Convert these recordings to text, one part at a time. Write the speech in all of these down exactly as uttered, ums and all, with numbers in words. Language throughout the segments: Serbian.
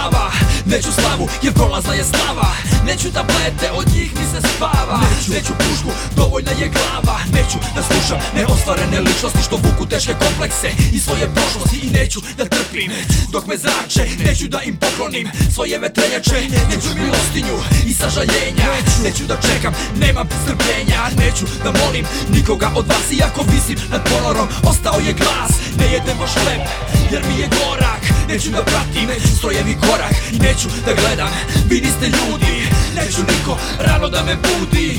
glava. Neću slavu jer prolazna je slava. Neću tablete, od njih mi se spava. Neću, neću pušku, dovoljna je glava. Neću da slušam neostvarene ličnosti što vuku teške komplekse i svoje prošlosti. I neću da trpim dok me zrače. Neću da im poklonim svoje vetrenjače. Neću milostinju i sažaljenja. Neću da čekam, nemam strpljenja. Neću da molim nikoga od vas, iako visim nad ponorom, ostao je glas. Ne jedem vaš hleb jer mi je gorak. Neću da pratim strojevi korak. I neću da gledam, vi niste ljudi. Neću niko rano da me budi.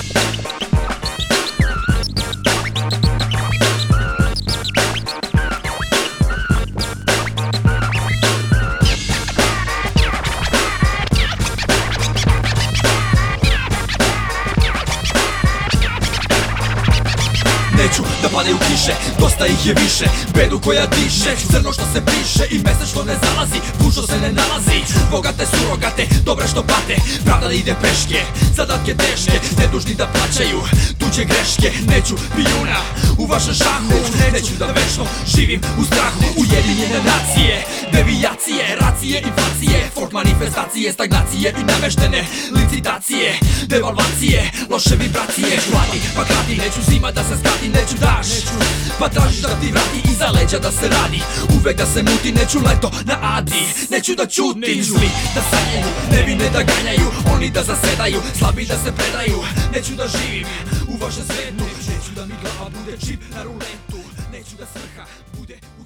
Neću da padaju kiše, dosta ih je više. Bedu koja diše, crno što se piše i mesec što ne zalazi, pun što se ne nalazi. Bogate surogate, dobre što pate, pravda da ide peške, zadatke teške, nedužni da plaćaju tuđe greške. Neću pijuna u vašem šahu, neću da večno živim u strahu. Ujedinjene nacije, devijacije, racije, inflacije, fort manifestacije, stagnacije i nameštene licitacije, devalvacije, loše vibracije. Hladi pa krati, neću zima da se skrati. Neću daš, pa tražiš da ti vrati iza leđa da se radi, uvek da se muti. Neću leto na Adi, neću da ćutim. Zli da sanjaju, nevine da ganjaju, oni da zasedaju, slabi da se predaju. Neću da živim u vašem svetu, neću da mi glava bude čip na ruletu. Neću da svrha bude